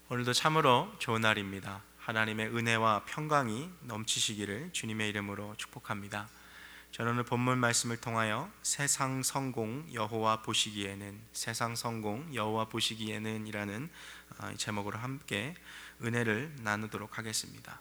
오늘도 참으로 좋은 날입니다. 하나님의 은혜와 평강이 넘치시기를 주님의 이름으로 축복합니다. 저는 오늘 본문 말씀을 통하여 세상 성공 여호와 보시기에는 이라는 제목으로 함께 은혜를 나누도록 하겠습니다.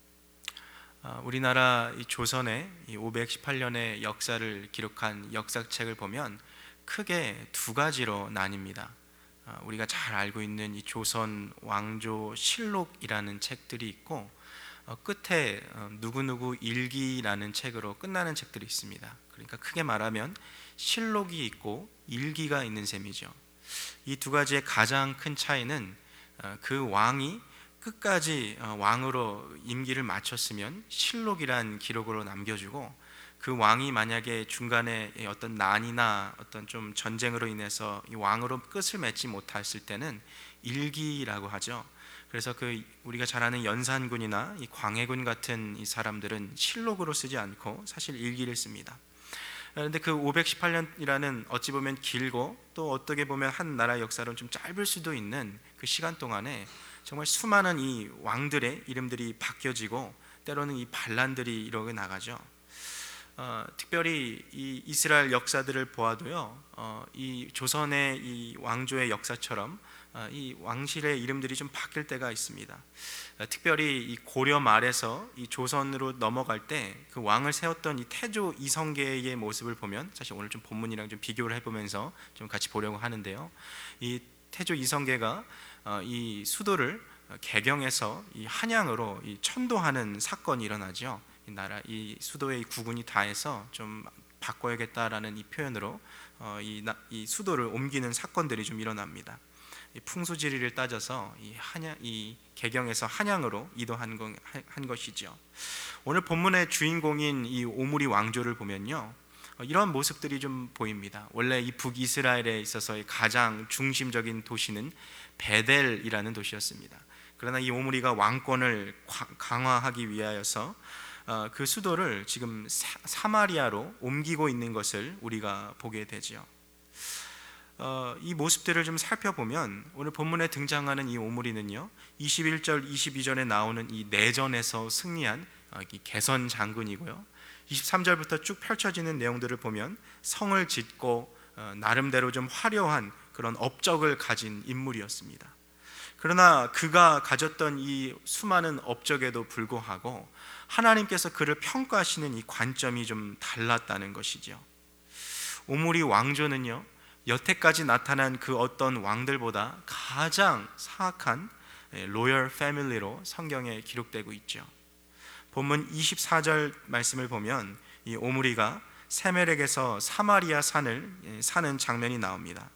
우리나라 조선의 518년의 역사를 기록한 역사책을 보면 크게 두 가지로 나뉩니다. 우리가 잘 알고 있는 이 조선 왕조 실록이라는 책들이 있고, 끝에 누구누구 일기라는 책으로 끝나는 책들이 있습니다. 그러니까 크게 말하면 실록이 있고 일기가 있는 셈이죠. 이 두 가지의 가장 큰 차이는 그 왕이 끝까지 왕으로 임기를 마쳤으면 실록이란 기록으로 남겨주고, 그 왕이 만약에 중간에 어떤 난이나 어떤 좀 전쟁으로 인해서 이 왕으로 끝을 맺지 못했을 때는 일기라고 하죠. 그래서 우리가 잘 아는 연산군이나 이 광해군 같은 이 사람들은 실록으로 쓰지 않고 사실 일기를 씁니다. 그런데 그 518년이라는 어찌 보면 길고 또 어떻게 보면 한 나라 역사로는 좀 짧을 수도 있는 그 시간 동안에 정말 수많은 이 왕들의 이름들이 바뀌어지고, 때로는 이 반란들이 이렇게 나가죠. 특별히 이 이스라엘 역사들을 보아도요, 이 조선의 이 왕조의 역사처럼 이 왕실의 이름들이 좀 바뀔 때가 있습니다. 특별히 이 고려 말에서 이 조선으로 넘어갈 때 그 왕을 세웠던 이 태조 이성계의 모습을 보면, 사실 오늘 좀 본문이랑 좀 비교를 해보면서 좀 같이 보려고 하는데요, 이 태조 이성계가 이 수도를 개경해서 이 한양으로 이 천도하는 사건이 일어나죠. 이 수도의 구군이 다해서 좀 바꿔야겠다라는 이 표현으로 이 수도를 옮기는 사건들이 좀 일어납니다. 이 풍수지리를 따져서 이 개경에서 한양으로 이도한 것이죠. 오늘 본문의 주인공인 이 오므리 왕조를 보면요, 이런 모습들이 좀 보입니다. 원래 이 북이스라엘에 있어서의 가장 중심적인 도시는 베델이라는 도시였습니다. 그러나 이 오므리가 왕권을 강화하기 위하여서 그 수도를 지금 사마리아로 옮기고 있는 것을 우리가 보게 되죠. 이 모습들을 좀 살펴보면 오늘 본문에 등장하는 이 오므리는요, 21절 22절에 나오는 이 내전에서 승리한 이 개선 장군이고요, 23절부터 쭉 펼쳐지는 내용들을 보면 성을 짓고 나름대로 좀 화려한 그런 업적을 가진 인물이었습니다. 그러나 그가 가졌던 이 수많은 업적에도 불구하고 하나님께서 그를 평가하시는 이 관점이 좀 달랐다는 것이죠. 오므리 왕조는요, 여태까지 나타난 그 어떤 왕들보다 가장 사악한 로열 패밀리로 성경에 기록되고 있죠. 본문 24절 말씀을 보면 이 오므리가 세멜렉에서 사마리아 산을 사는 장면이 나옵니다.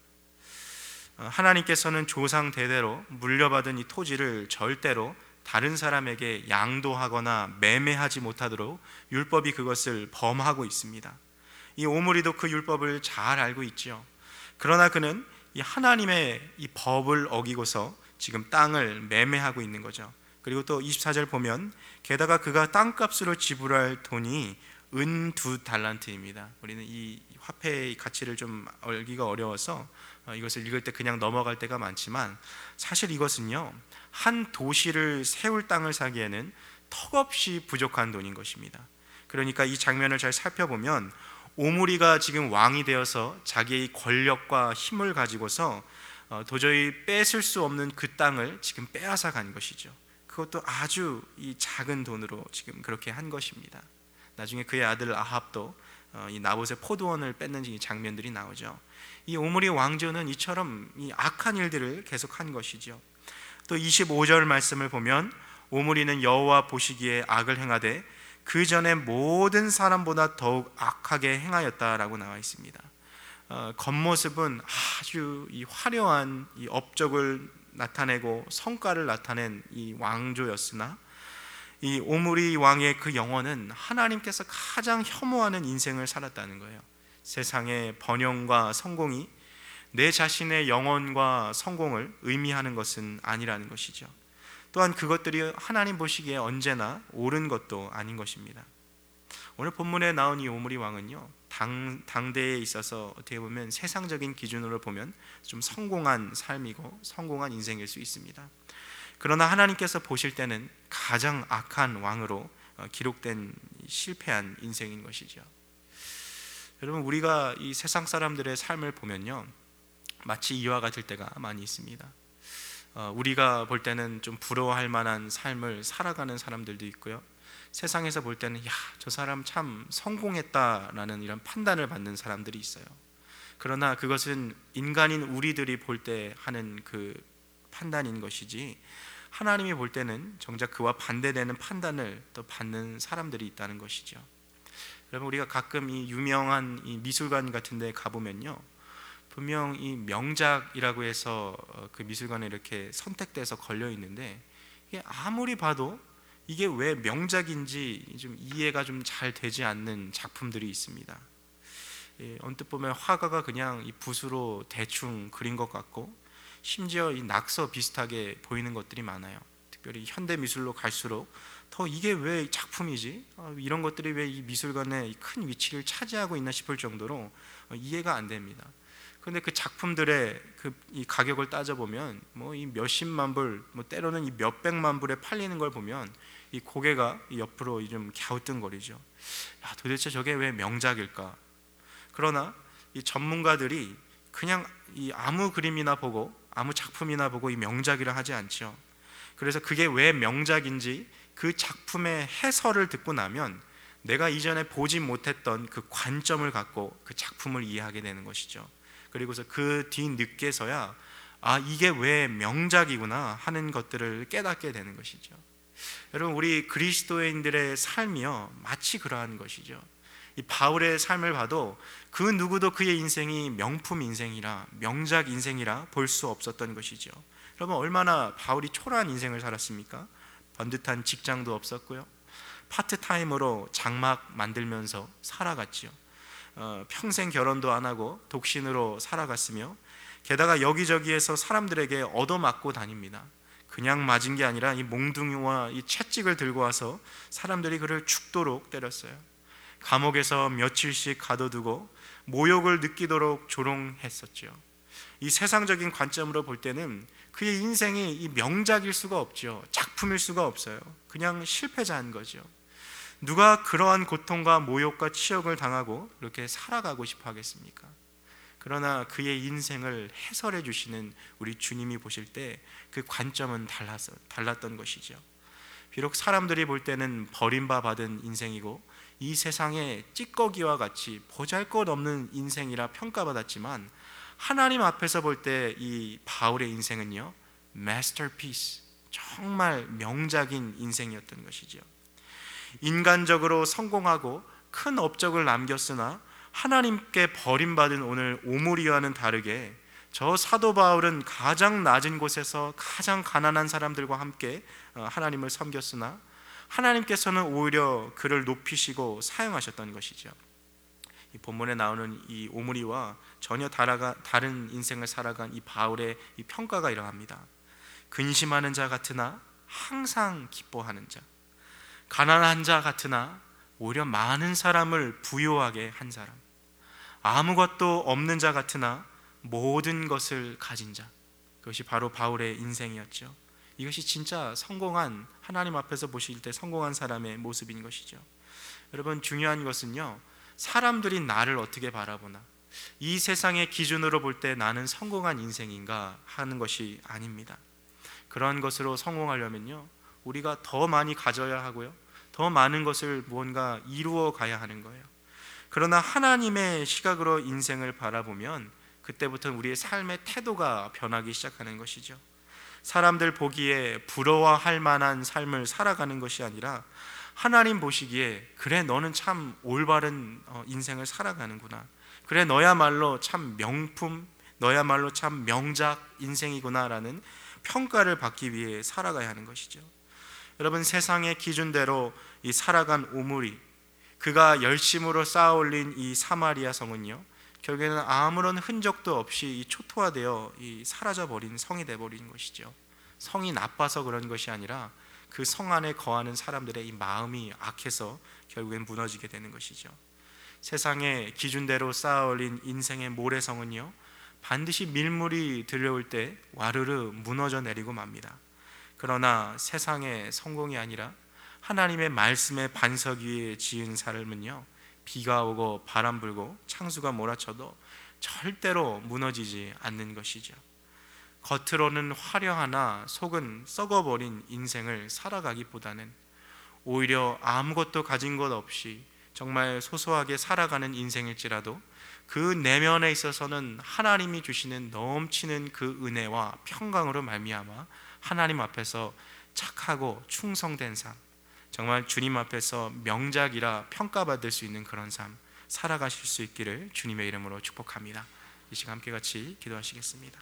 하나님께서는 조상 대대로 물려받은 이 토지를 절대로 다른 사람에게 양도하거나 매매하지 못하도록 율법이 그것을 범하고 있습니다. 이 오므리도 그 율법을 잘 알고 있죠. 그러나 그는 이 하나님의 이 법을 어기고서 지금 땅을 매매하고 있는 거죠. 그리고 또 24절 보면 게다가 그가 땅값으로 지불할 돈이 은 2달란트입니다. 우리는 이 화폐의 가치를 좀 알기가 어려워서 이것을 읽을 때 그냥 넘어갈 때가 많지만, 사실 이것은요, 한 도시를 세울 땅을 사기에는 턱없이 부족한 돈인 것입니다. 그러니까 이 장면을 잘 살펴보면 오므리가 지금 왕이 되어서 자기의 권력과 힘을 가지고서 도저히 뺏을 수 없는 그 땅을 지금 빼앗아 간 것이죠. 그것도 아주 이 작은 돈으로 지금 그렇게 한 것입니다. 나중에 그의 아들 아합도 이 나봇의 포도원을 뺏는 장면들이 나오죠. 이 오므리 왕조는 이처럼 이 악한 일들을 계속한 것이죠. 또 25절 말씀을 보면 오므리는 여호와 보시기에 악을 행하되 그 전에 모든 사람보다 더욱 악하게 행하였다라고 나와 있습니다. 겉모습은 아주 이 화려한 이 업적을 나타내고 성과를 나타낸 이 왕조였으나, 이 오므리 왕의 그 영혼은 하나님께서 가장 혐오하는 인생을 살았다는 거예요. 세상의 번영과 성공이 내 자신의 영혼과 성공을 의미하는 것은 아니라는 것이죠. 또한 그것들이 하나님 보시기에 언제나 옳은 것도 아닌 것입니다. 오늘 본문에 나온 이 오므리 왕은요, 당대에 있어서 어떻게 보면 세상적인 기준으로 보면 좀 성공한 삶이고 성공한 인생일 수 있습니다. 그러나 하나님께서 보실 때는 가장 악한 왕으로 기록된 실패한 인생인 것이죠. 여러분, 우리가 이 세상 사람들의 삶을 보면요, 마치 이와 같을 때가 많이 있습니다. 우리가 볼 때는 좀 부러워할 만한 삶을 살아가는 사람들도 있고요, 세상에서 볼 때는 야, 저 사람 참 성공했다라는 이런 판단을 받는 사람들이 있어요. 그러나 그것은 인간인 우리들이 볼 때 하는 그 판단인 것이지, 하나님이 볼 때는 정작 그와 반대되는 판단을 또 받는 사람들이 있다는 것이죠. 여러분, 우리가 가끔 이 유명한 이 미술관 같은 데 가보면요, 분명 이 명작이라고 해서 그 미술관에 이렇게 선택돼서 걸려 있는데, 이게 아무리 봐도 이게 왜 명작인지 좀 이해가 좀 잘 되지 않는 작품들이 있습니다. 언뜻 보면 화가가 그냥 이 붓으로 대충 그린 것 같고, 심지어 이 낙서 비슷하게 보이는 것들이 많아요. 특별히 현대 미술로 갈수록 더 이게 왜 작품이지? 이런 것들이 왜 이 미술관에 큰 위치를 차지하고 있나 싶을 정도로 이해가 안 됩니다. 그런데 그 작품들의 이 가격을 따져보면 뭐 이 몇십만 불, 뭐 때로는 이 몇백만 불에 팔리는 걸 보면 이 고개가 옆으로 좀 갸우뚱거리죠. 야, 도대체 저게 왜 명작일까? 그러나 이 전문가들이 그냥 이 아무 그림이나 보고 아무 작품이나 보고 이 명작이라 하지 않죠. 그래서 그게 왜 명작인지 그 작품의 해설을 듣고 나면 내가 이전에 보지 못했던 그 관점을 갖고 그 작품을 이해하게 되는 것이죠. 그리고서 그 뒤늦게서야 아, 이게 왜 명작이구나 하는 것들을 깨닫게 되는 것이죠. 여러분, 우리 그리스도인들의 삶이요, 마치 그러한 것이죠. 이 바울의 삶을 봐도 그 누구도 그의 인생이 명품 인생이라, 명작 인생이라 볼 수 없었던 것이죠. 여러분, 얼마나 바울이 초라한 인생을 살았습니까? 번듯한 직장도 없었고요, 파트타임으로 장막 만들면서 살아갔지요. 평생 결혼도 안 하고 독신으로 살아갔으며, 게다가 여기저기에서 사람들에게 얻어맞고 다닙니다. 그냥 맞은 게 아니라 이 몽둥이와 이 채찍을 들고 와서 사람들이 그를 죽도록 때렸어요. 감옥에서 며칠씩 가둬두고 모욕을 느끼도록 조롱했었죠. 이 세상적인 관점으로 볼 때는 그의 인생이 이 명작일 수가 없죠. 작품일 수가 없어요. 그냥 실패자인 거죠. 누가 그러한 고통과 모욕과 치욕을 당하고 이렇게 살아가고 싶어 하겠습니까? 그러나 그의 인생을 해설해 주시는 우리 주님이 보실 때 그 관점은 달랐던 것이죠. 비록 사람들이 볼 때는 버림받은 인생이고 이 세상의 찌꺼기와 같이 보잘것없는 인생이라 평가받았지만, 하나님 앞에서 볼 때 이 바울의 인생은요, 마스터피스, 정말 명작인 인생이었던 것이죠. 인간적으로 성공하고 큰 업적을 남겼으나 하나님께 버림받은 오늘 오므리와는 다르게 저 사도 바울은 가장 낮은 곳에서 가장 가난한 사람들과 함께 하나님을 섬겼으나 하나님께서는 오히려 그를 높이시고 사용하셨던 것이죠. 이 본문에 나오는 이 오므리와 전혀 다른 인생을 살아간 이 바울의 이 평가가 이러합니다. 근심하는 자 같으나 항상 기뻐하는 자, 가난한 자 같으나 오히려 많은 사람을 부요하게 한 사람, 아무것도 없는 자 같으나 모든 것을 가진 자, 그것이 바로 바울의 인생이었죠. 이것이 진짜 성공한, 하나님 앞에서 보실 때 성공한 사람의 모습인 것이죠. 여러분, 중요한 것은요, 사람들이 나를 어떻게 바라보나, 이 세상의 기준으로 볼 때 나는 성공한 인생인가 하는 것이 아닙니다. 그런 것으로 성공하려면요, 우리가 더 많이 가져야 하고요, 더 많은 것을 무언가 이루어 가야 하는 거예요. 그러나 하나님의 시각으로 인생을 바라보면 그때부터 우리의 삶의 태도가 변하기 시작하는 것이죠. 사람들 보기에 부러워할 만한 삶을 살아가는 것이 아니라 하나님 보시기에 그래, 너는 참 올바른 인생을 살아가는구나, 그래, 너야말로 참 명품, 너야말로 참 명작 인생이구나 라는 평가를 받기 위해 살아가야 하는 것이죠. 여러분, 세상의 기준대로 이 살아간 오므리, 그가 열심으로 쌓아 올린 이 사마리아 성은요, 결국에는 아무런 흔적도 없이 이 초토화되어 이 사라져버린 성이 되어버린 것이죠. 성이 나빠서 그런 것이 아니라 그 성 안에 거하는 사람들의 이 마음이 악해서 결국엔 무너지게 되는 것이죠. 세상의 기준대로 쌓아 올린 인생의 모래성은요, 반드시 밀물이 들려올 때 와르르 무너져 내리고 맙니다. 그러나 세상의 성공이 아니라 하나님의 말씀의 반석 위에 지은 삶은요, 비가 오고 바람 불고 창수가 몰아쳐도 절대로 무너지지 않는 것이죠. 겉으로는 화려하나 속은 썩어버린 인생을 살아가기보다는 오히려 아무것도 가진 것 없이 정말 소소하게 살아가는 인생일지라도 그 내면에 있어서는 하나님이 주시는 넘치는 그 은혜와 평강으로 말미암아 하나님 앞에서 착하고 충성된 삶, 정말 주님 앞에서 명작이라 평가받을 수 있는 그런 삶 살아가실 수 있기를 주님의 이름으로 축복합니다. 이 시간 함께 같이 기도하시겠습니다.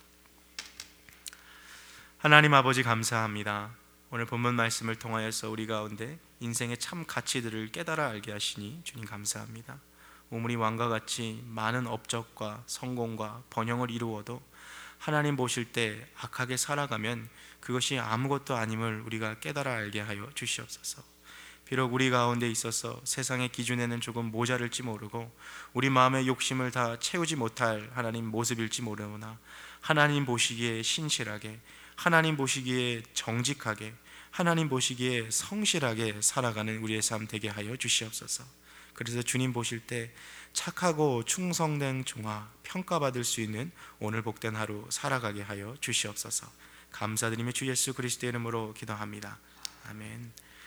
하나님 아버지, 감사합니다. 오늘 본문 말씀을 통하여서 우리 가운데 인생의 참 가치들을 깨달아 알게 하시니 주님 감사합니다. 오므리 왕과 같이 많은 업적과 성공과 번영을 이루어도 하나님 보실 때 악하게 살아가면 그것이 아무것도 아님을 우리가 깨달아 알게 하여 주시옵소서. 비록 우리 가운데 있어서 세상의 기준에는 조금 모자랄지 모르고 우리 마음의 욕심을 다 채우지 못할 하나님 모습일지 모르나 하나님 보시기에 신실하게, 하나님 보시기에 정직하게, 하나님 보시기에 성실하게 살아가는 우리의 삶 되게 하여 주시옵소서. 그래서 주님 보실 때 착하고 충성된 종아, 평가받을 수 있는 오늘 복된 하루 살아가게 하여 주시옵소서. 감사드리며 주 예수 그리스도의 이름으로 기도합니다. 아멘.